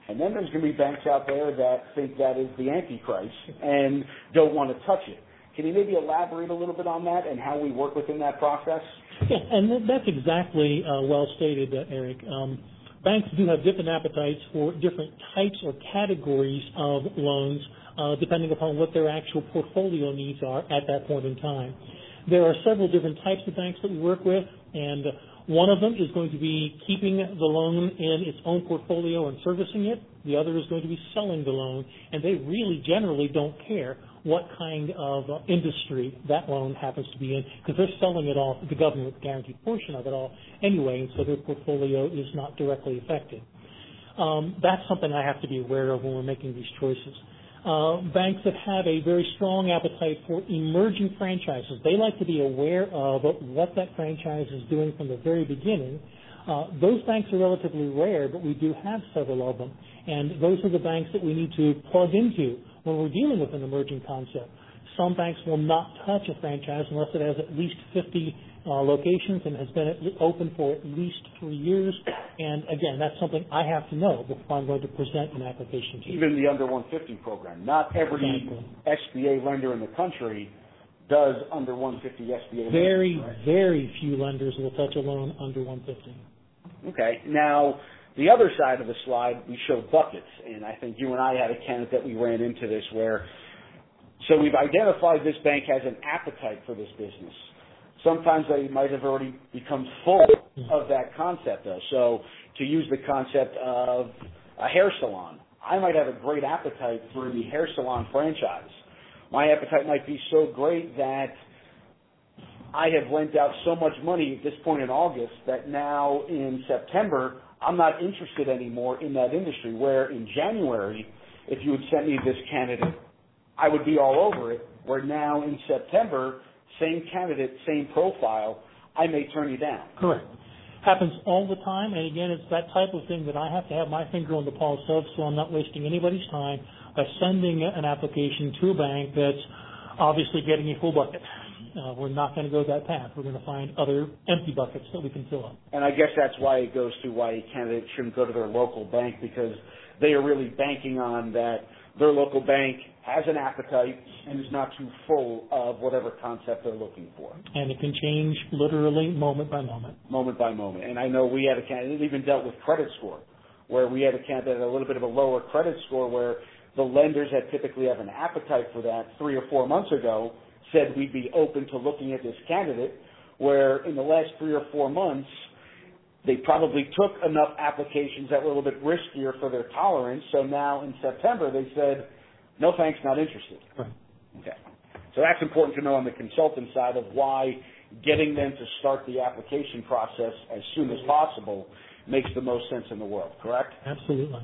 And then there's going to be banks out there that think that is the Antichrist and don't want to touch it. Can you maybe elaborate a little bit on that and how we work within that process? Yeah, and that's exactly uh, well stated, uh, Eric. Um, banks do have different appetites for different types or categories of loans, uh, depending upon what their actual portfolio needs are at that point in time. There are several different types of banks that we work with, and one of them is going to be keeping the loan in its own portfolio and servicing it. The other is going to be selling the loan, and they really generally don't care what kind of uh, industry that loan happens to be in, because they're selling it off, the government guaranteed portion of it all anyway, and so their portfolio is not directly affected. Um, that's something I have to be aware of when we're making these choices. Uh, banks that have a very strong appetite for emerging franchises, they like to be aware of what that franchise is doing from the very beginning. Uh, those banks are relatively rare, but we do have several of them. And those are the banks that we need to plug into when we're dealing with an emerging concept. Some banks will not touch a franchise unless it has at least fifty uh, locations and has been open for at least three years. And again, that's something I have to know before I'm going to present an application to you. Even the under one fifty program. Not every Exactly. S B A lender in the country does under one fifty S B A lending. Very, right? very few lenders will touch a loan under one fifty. Okay. Now, the other side of the slide, we show buckets, and I think you and I had a candidate that we ran into this where, so we've identified this bank has an appetite for this business. Sometimes they might have already become full of that concept, though. So to use the concept of a hair salon, I might have a great appetite for the hair salon franchise. My appetite might be so great that I have lent out so much money at this point in August that now in September, I'm not interested anymore in that industry, where in January, if you had sent me this candidate, I would be all over it, where now in September, same candidate, same profile, I may turn you down. Correct. Happens all the time, and again, it's that type of thing that I have to have my finger on the pulse of, so I'm not wasting anybody's time by sending an application to a bank that's obviously getting a full bucket. Uh, we're not going to go that path. We're going to find other empty buckets that we can fill up. And I guess that's why it goes to why a candidate shouldn't go to their local bank, because they are really banking on that their local bank has an appetite and is not too full of whatever concept they're looking for. And it can change literally moment by moment. Moment by moment. And I know we had a candidate that even dealt with credit score, where we had a candidate that had a little bit of a lower credit score, where the lenders that typically have an appetite for that three or four months ago said we'd be open to looking at this candidate, where in the last three or four months, they probably took enough applications that were a little bit riskier for their tolerance. So now in September, they said, no thanks, not interested. Right. Okay. So that's important to know on the consultant side of why getting them to start the application process as soon as possible makes the most sense in the world, correct? Absolutely.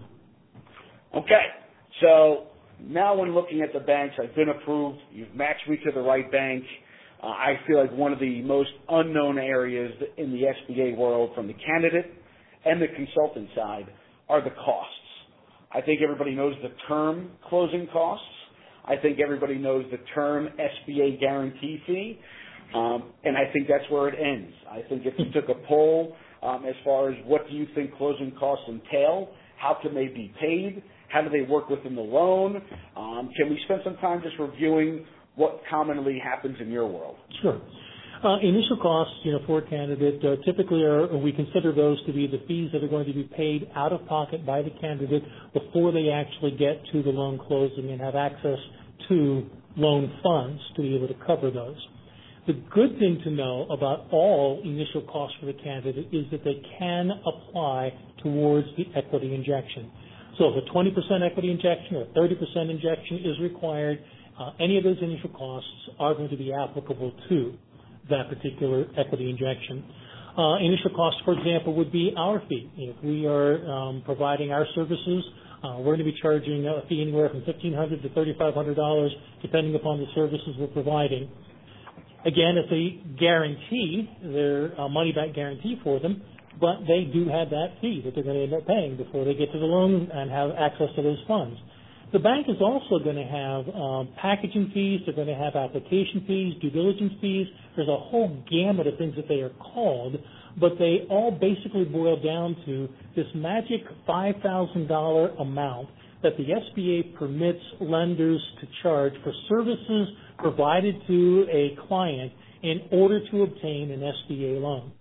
Okay. So now when looking at the banks, I've been approved. You've matched me to the right bank. Uh, I feel like one of the most unknown areas in the S B A world from the candidate and the consultant side are the costs. I think everybody knows the term closing costs. I think everybody knows the term S B A guarantee fee. Um, and I think that's where it ends. I think if you took a poll um, as far as what do you think closing costs entail, how can they be paid, how do they work within the loan, um, can we spend some time just reviewing what commonly happens in your world? Sure. Uh, initial costs, you know, for a candidate uh, typically are, we consider those to be the fees that are going to be paid out of pocket by the candidate before they actually get to the loan closing and have access to loan funds to be able to cover those. The good thing to know about all initial costs for the candidate is that they can apply towards the equity injection. So if a twenty percent equity injection or thirty percent injection is required, uh, any of those initial costs are going to be applicable to that particular equity injection. Uh, initial costs, for example, would be our fee. If we are um, providing our services, uh, we're going to be charging a fee anywhere from fifteen hundred dollars to thirty-five hundred dollars, depending upon the services we're providing. Again, it's a guarantee, their uh, money-back guarantee for them, but they do have that fee that they're going to end up paying before they get to the loan and have access to those funds. The bank is also going to have um, packaging fees. They're going to have application fees, due diligence fees. There's a whole gamut of things that they are called, but they all basically boil down to this magic five thousand dollars amount that the S B A permits lenders to charge for services provided to a client in order to obtain an S B A loan.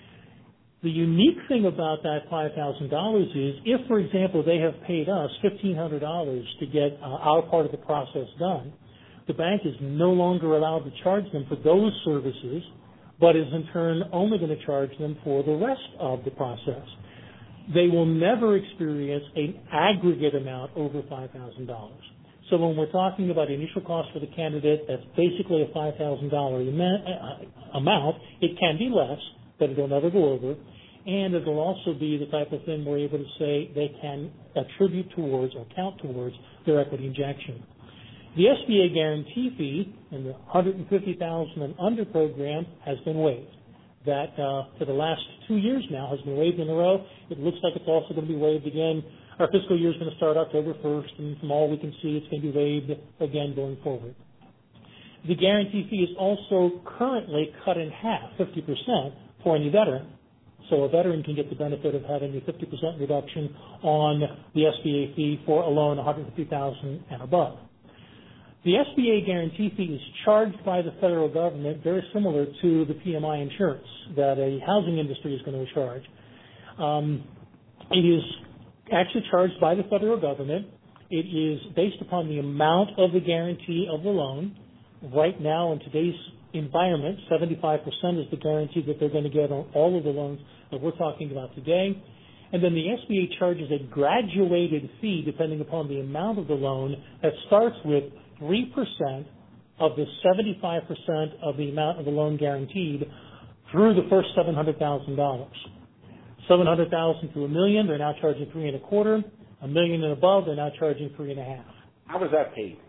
The unique thing about that five thousand dollars is if, for example, they have paid us fifteen hundred dollars to get uh, our part of the process done, the bank is no longer allowed to charge them for those services, but is in turn only going to charge them for the rest of the process. They will never experience an aggregate amount over five thousand dollars. So when we're talking about initial cost for the candidate, that's basically a five thousand dollars amount. It can be less, but it'll never go over. And it'll also be the type of thing we're able to say they can attribute towards or count towards their equity injection. The S B A guarantee fee in the one hundred fifty thousand dollars and under program has been waived. That uh, for the last two years now has been waived in a row. It looks like it's also going to be waived again. Our fiscal year is going to start October first, and from all we can see, it's going to be waived again going forward. The guarantee fee is also currently cut in half, fifty percent, for any veteran. So a veteran can get the benefit of having a fifty percent reduction on the S B A fee for a loan one hundred fifty thousand dollars and above. The S B A guarantee fee is charged by the federal government very similar to the P M I insurance that a housing industry is going to charge. Um, it is actually charged by the federal government. It is based upon the amount of the guarantee of the loan. Right now, in today's environment, seventy-five percent is the guarantee that they're going to get on all of the loans that we're talking about today. And then the S B A charges a graduated fee depending upon the amount of the loan that starts with three percent of the seventy-five percent of the amount of the loan guaranteed through the first seven hundred thousand dollars. seven hundred thousand dollars to a million, they're now charging three and a quarter. A million and above, they're now charging three and a half. How is that paid?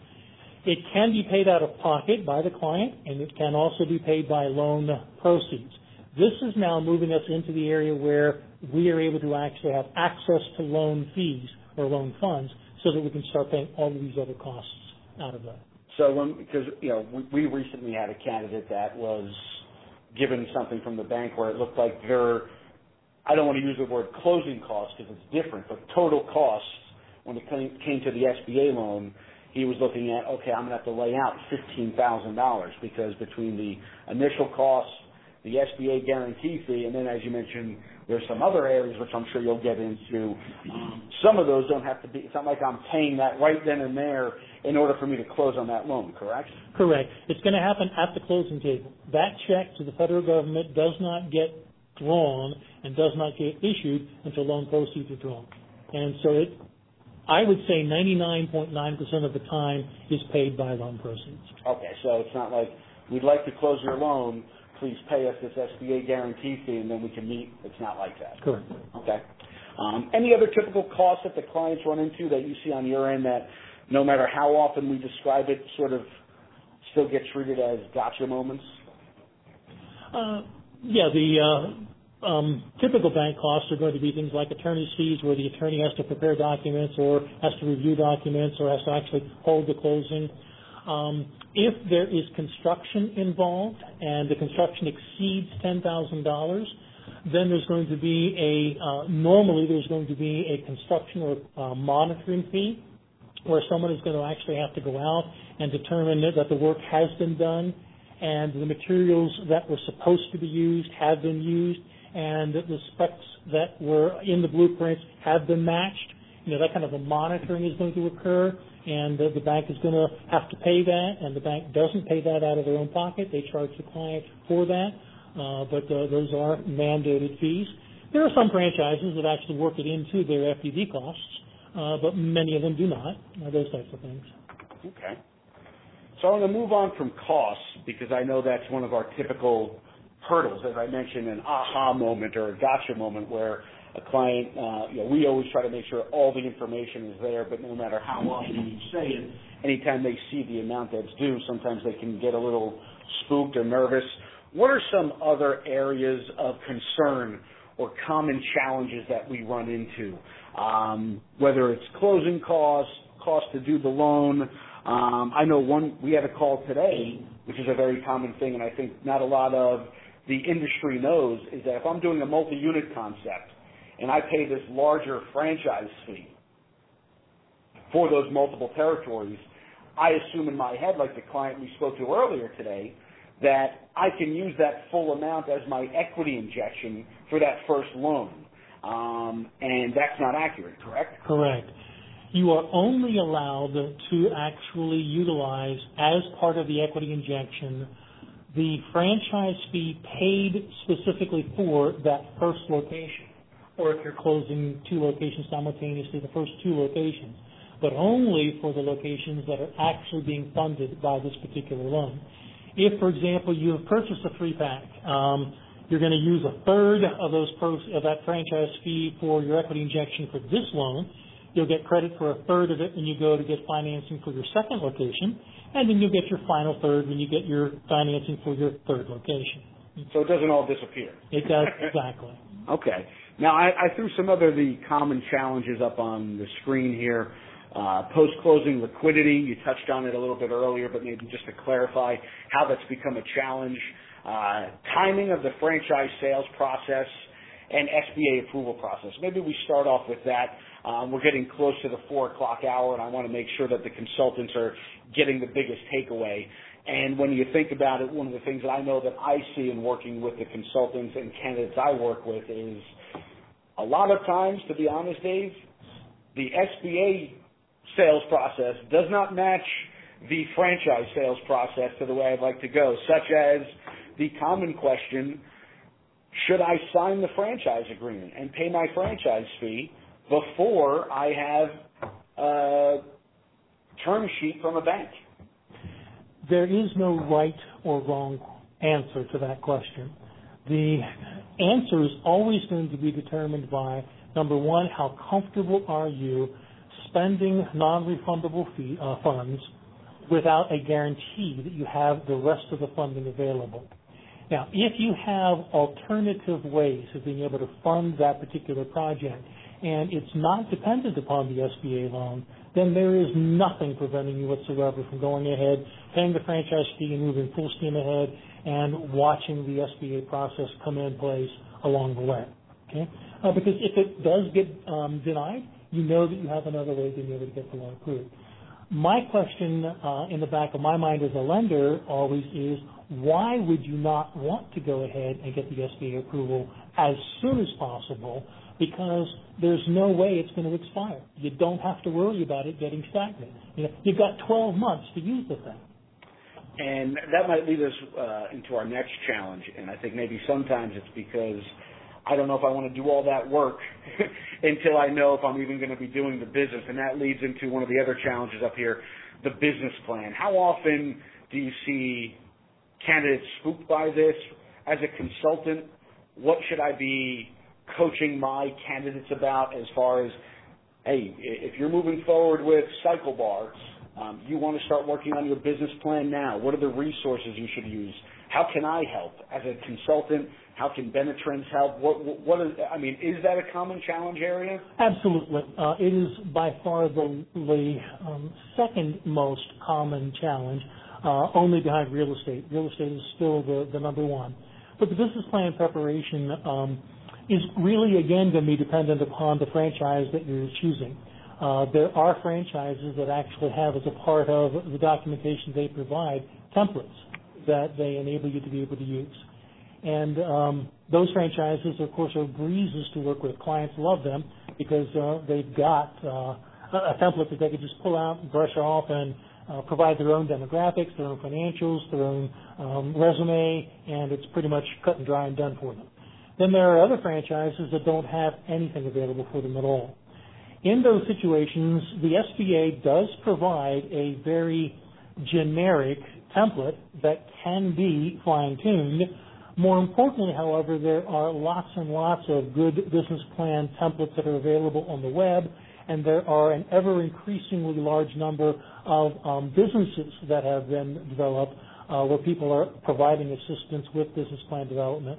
It can be paid out of pocket by the client, and it can also be paid by loan proceeds. This is now moving us into the area where we are able to actually have access to loan fees or loan funds so that we can start paying all of these other costs out of that. So when, because, you know, we, we recently had a candidate that was given something from the bank where it looked like their, I don't want to use the word closing costs because it's different, but total costs when it came, came to the S B A loan, he was looking at, okay, I'm going to have to lay out fifteen thousand dollars because between the initial costs, the S B A guarantee fee, and then as you mentioned, there's some other areas which I'm sure you'll get into. Some of those don't have to be, it's not like I'm paying that right then and there in order for me to close on that loan, correct? Correct. It's going to happen at the closing table. That check to the federal government does not get drawn and does not get issued until loan proceeds are drawn. And so it, I would say ninety-nine point nine percent of the time is paid by loan proceeds. Okay, so it's not like we'd like to close your loan, please pay us this S B A guarantee fee, and then we can meet. It's not like that. Correct. Okay. Um, any other typical costs that the clients run into that you see on your end that no matter how often we describe it, sort of still get treated as gotcha moments? Uh, yeah, the uh, um, typical bank costs are going to be things like attorney's fees where the attorney has to prepare documents or has to review documents or has to actually hold the closing. Um, if there is construction involved and the construction exceeds ten thousand dollars, then there's going to be a, uh, normally there's going to be a construction or uh, monitoring fee where someone is going to actually have to go out and determine that the work has been done and the materials that were supposed to be used have been used and that the specs that were in the blueprints have been matched. You know, that kind of a monitoring is going to occur, and uh, the bank is going to have to pay that, and the bank doesn't pay that out of their own pocket. They charge the client for that, uh, but uh, those are mandated fees. There are some franchises that actually work it into their F D D costs, uh, but many of them do not, uh, those types of things. Okay. So I'm going to move on from costs because I know that's one of our typical hurdles, as I mentioned, an aha moment or a gotcha moment where a client, uh, you know, we always try to make sure all the information is there, but no matter how often you say it, anytime they see the amount that's due, sometimes they can get a little spooked or nervous. What are some other areas of concern or common challenges that we run into, um, whether it's closing costs, cost to do the loan? Um, I know one, we had a call today, which is a very common thing, and I think not a lot of the industry knows, is that if I'm doing a multi-unit concept and I pay this larger franchise fee for those multiple territories, I assume in my head, like the client we spoke to earlier today, that I can use that full amount as my equity injection for that first loan. Um, and that's not accurate, correct? Correct. You are only allowed to actually utilize, as part of the equity injection, the franchise fee paid specifically for that first location, or if you're closing two locations simultaneously, the first two locations, but only for the locations that are actually being funded by this particular loan. If, for example, you have purchased a three-pack, um, you're going to use a third of those pros, of that franchise fee for your equity injection for this loan. You'll get credit for a third of it when you go to get financing for your second location, and then you'll get your final third when you get your financing for your third location. So it doesn't all disappear. It does, exactly. Okay. Now, I, I threw some other the common challenges up on the screen here. Uh, post-closing liquidity, you touched on it a little bit earlier, but maybe just to clarify how that's become a challenge. Uh, timing of the franchise sales process and S B A approval process. Maybe we start off with that. Um, we're getting close to the four o'clock hour, and I want to make sure that the consultants are getting the biggest takeaway. And when you think about it, one of the things that I know that I see in working with the consultants and candidates I work with is a lot of times, to be honest, Dave, the S B A sales process does not match the franchise sales process to the way I'd like to go, such as the common question, should I sign the franchise agreement and pay my franchise fee before I have a term sheet from a bank? There is no right or wrong answer to that question. The answer is always going to be determined by, number one, how comfortable are you spending non-refundable fee, uh, funds without a guarantee that you have the rest of the funding available. Now, if you have alternative ways of being able to fund that particular project and it's not dependent upon the S B A loan, then there is nothing preventing you whatsoever from going ahead, paying the franchise fee and moving full steam ahead and watching the S B A process come in place along the way. Okay? Uh, because if it does get um, denied, you know that you have another way of being able to get the loan approved. My question uh, in the back of my mind as a lender always is, why would you not want to go ahead and get the S B A approval as soon as possible? Because there's no way it's going to expire. You don't have to worry about it getting stagnant. You know, you've got twelve months to use the thing. And that might lead us uh, into our next challenge, and I think maybe sometimes it's because I don't know if I want to do all that work until I know if I'm even going to be doing the business. And that leads into one of the other challenges up here, the business plan. How often do you see candidates spooked by this? As a consultant, what should I be coaching my candidates about as far as, hey, if you're moving forward with Cycle Bar, um, you want to start working on your business plan now. What are the resources you should use? How can I help as a consultant? How can Benetrends help? What, what, what is, I mean, is that a common challenge area? Absolutely. Uh, it is by far the, the um, second most common challenge, uh, only behind real estate. Real estate is still the, the number one. But the business plan preparation um, is really, again, going to be dependent upon the franchise that you're choosing. Uh, there are franchises that actually have, as a part of the documentation they provide, templates that they enable you to be able to use. And um, those franchises, of course, are breezes to work with. Clients love them because uh, they've got uh, a template that they can just pull out and brush off and uh, provide their own demographics, their own financials, their own um, resume, and it's pretty much cut and dry and done for them. Then there are other franchises that don't have anything available for them at all. In those situations, the S B A does provide a very generic template that can be fine-tuned. More importantly, however, there are lots and lots of good business plan templates that are available on the web, and there are an ever-increasingly large number of um, businesses that have been developed uh, where people are providing assistance with business plan development.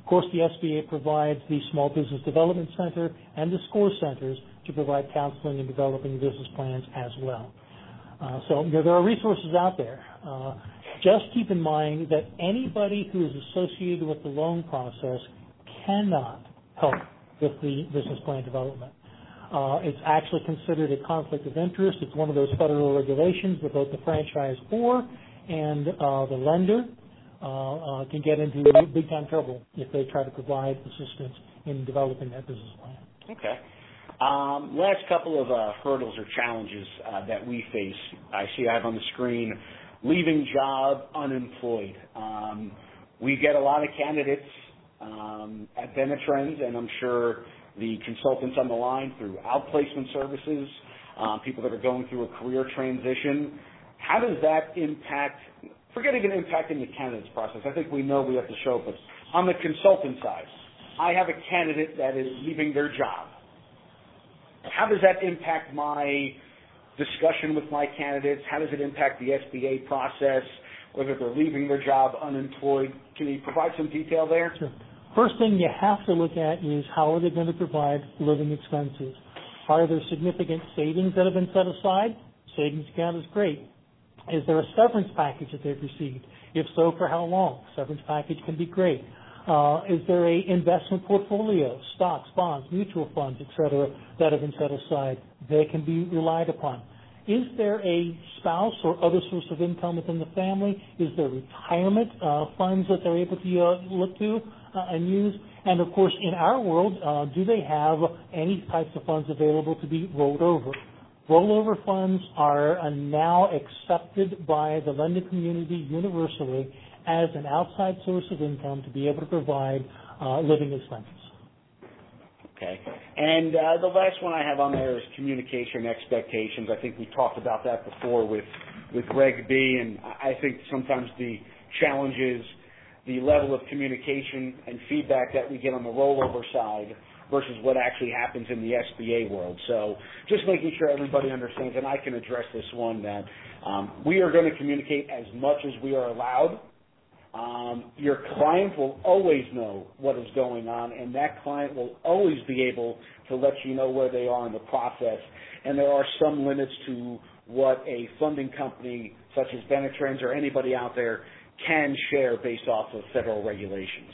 course, the S B A provides the Small Business Development Center and the SCORE centers to provide counseling and developing business plans as well. Uh, so you know, there are resources out there. Uh, just keep in mind that anybody who is associated with the loan process cannot help with the business plan development. Uh, it's actually considered a conflict of interest. It's one of those federal regulations that both the franchisor and uh, the lender uh, uh, can get into big-time trouble if they try to provide assistance in developing that business plan. Okay. Um, last couple of uh, hurdles or challenges uh, that we face. I see I have on the screen leaving job, unemployed. Um, we get a lot of candidates um, at Benetrends, and I'm sure the consultants on the line through outplacement services, um, people that are going through a career transition. How does that impact, forget even impacting the candidate's process, I think we know we have to show, but on the consultant side, I have a candidate that is leaving their job. How does that impact my discussion with my candidates? How does it impact the S B A process, whether they're leaving their job unemployed? Can you provide some detail there? Sure. First thing you have to look at is how are they going to provide living expenses? Are there significant savings that have been set aside? Savings account is great. Is there a severance package that they've received? If so, for how long? Severance package can be great. Uh, is there a investment portfolio, stocks, bonds, mutual funds, et cetera, that have been set aside? They can be relied upon. Is there a spouse or other source of income within the family? Is there retirement uh, funds that they're able to uh, look to uh, and use? And, of course, in our world, uh, do they have any types of funds available to be rolled over? Rollover funds are uh, now accepted by the lending community universally as an outside source of income to be able to provide uh, living expenses. Okay. And uh, the last one I have on there is communication expectations. I think we talked about that before with, with Reg B, and I think sometimes the challenge is the level of communication and feedback that we get on the rollover side versus what actually happens in the S B A world. So just making sure everybody understands, and I can address this one, that um, we are going to communicate as much as we are allowed. Um, your client will always know what is going on, and that client will always be able to let you know where they are in the process. And there are some limits to what a funding company such as Benetrends or anybody out there can share based off of federal regulations.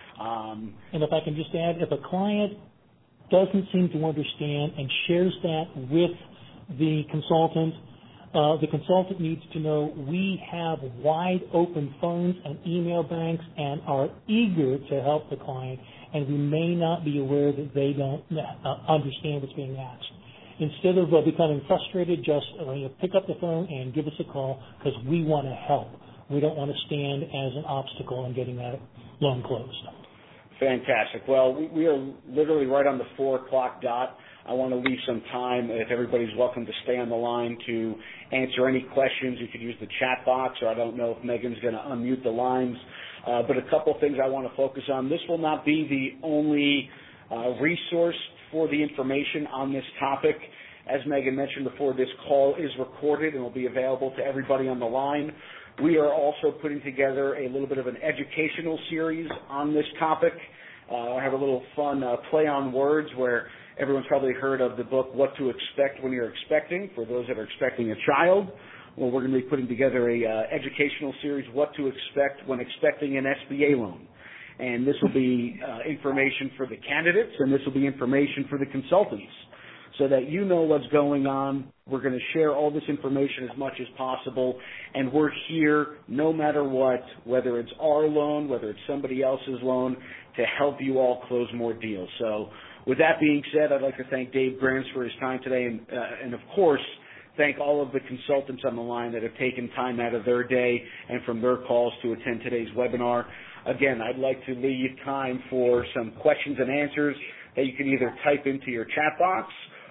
Um, and if I can just add, if a client doesn't seem to understand and shares that with the consultant, Uh, the consultant needs to know we have wide open phones and email banks and are eager to help the client, and we may not be aware that they don't uh, understand what's being asked. Instead of uh, becoming frustrated, just uh, you know, pick up the phone and give us a call because we want to help. We don't want to stand as an obstacle in getting that loan closed. Fantastic. Well, we, we are literally right on the four o'clock dot. I want to leave some time, if everybody's welcome to stay on the line to answer any questions. You could use the chat box, or I don't know if Megan's going to unmute the lines. Uh, but a couple things I want to focus on. This will not be the only uh, resource for the information on this topic. As Megan mentioned before, this call is recorded and will be available to everybody on the line. We are also putting together a little bit of an educational series on this topic. Uh, I have a little fun uh, play on words where everyone's probably heard of the book, What to Expect When You're Expecting, for those that are expecting a child. Well, we're going to be putting together a uh, educational series, What to Expect When Expecting an S B A Loan. And this will be uh, information for the candidates, and this will be information for the consultants, so that you know what's going on. We're going to share all this information as much as possible, and we're here no matter what, whether it's our loan, whether it's somebody else's loan, to help you all close more deals. So with that being said, I'd like to thank Dave Grams for his time today, and, uh, and of course, thank all of the consultants on the line that have taken time out of their day and from their calls to attend today's webinar. Again, I'd like to leave time for some questions and answers that you can either type into your chat box,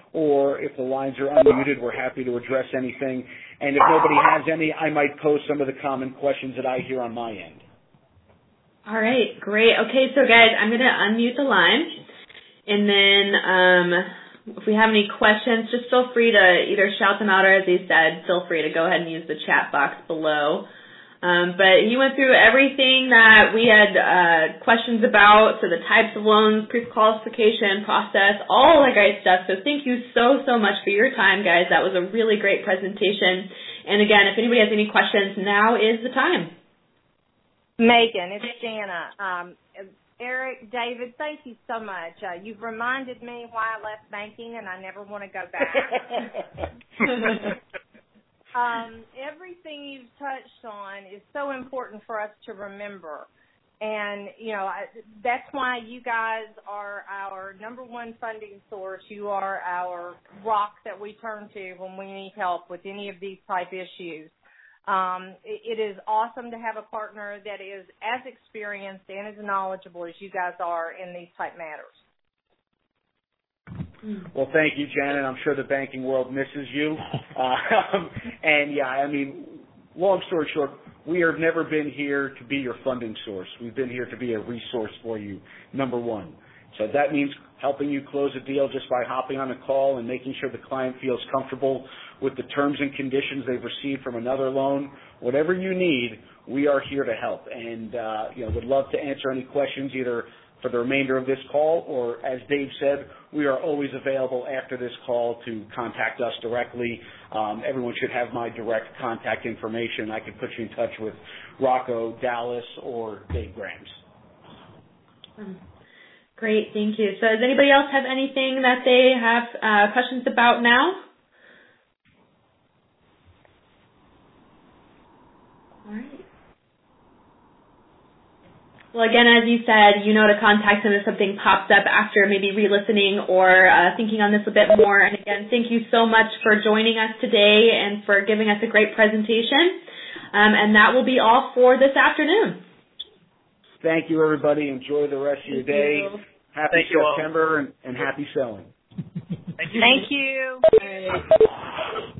or if the lines are unmuted, we're happy to address anything. And if nobody has any, I might pose some of the common questions that I hear on my end. All right, great. Okay, so guys, I'm going to unmute the line. And then um, if we have any questions, just feel free to either shout them out or, as he said, feel free to go ahead and use the chat box below. Um, but he went through everything that we had uh, questions about, so the types of loans, pre-qualification process, all that great stuff. So thank you so, so much for your time, guys. That was a really great presentation. And again, if anybody has any questions, now is the time. Megan, it's Jana. Um, Eric, David, thank you so much. Uh, you've reminded me why I left banking, and I never want to go back. um, everything you've touched on is so important for us to remember. And, you know, I, that's why you guys are our number one funding source. You are our rock that we turn to when we need help with any of these type issues. Um, it, it is awesome to have a partner that is as experienced and as knowledgeable as you guys are in these type matters. Well, thank you, Janet. I'm sure the banking world misses you. Um, and, yeah, I mean, long story short, we have never been here to be your funding source. We've been here to be a resource for you, number one. So that means helping you close a deal just by hopping on a call and making sure the client feels comfortable with the terms and conditions they've received from another loan. Whatever you need, we are here to help. And, uh, you know, would love to answer any questions either for the remainder of this call or, as Dave said, we are always available after this call to contact us directly. Um, everyone should have my direct contact information. I can put you in touch with Rocco, Dallas, or Dave Grams. Great, thank you. So does anybody else have anything that they have uh, questions about now? All right. Well, again, as you said, you know to contact him if something pops up after maybe re-listening or uh, thinking on this a bit more. And again, thank you so much for joining us today and for giving us a great presentation. Um, and that will be all for this afternoon. Thank you, everybody. Enjoy the rest of your day. You. Happy Thank September and, and happy selling. Thank you. Thank you.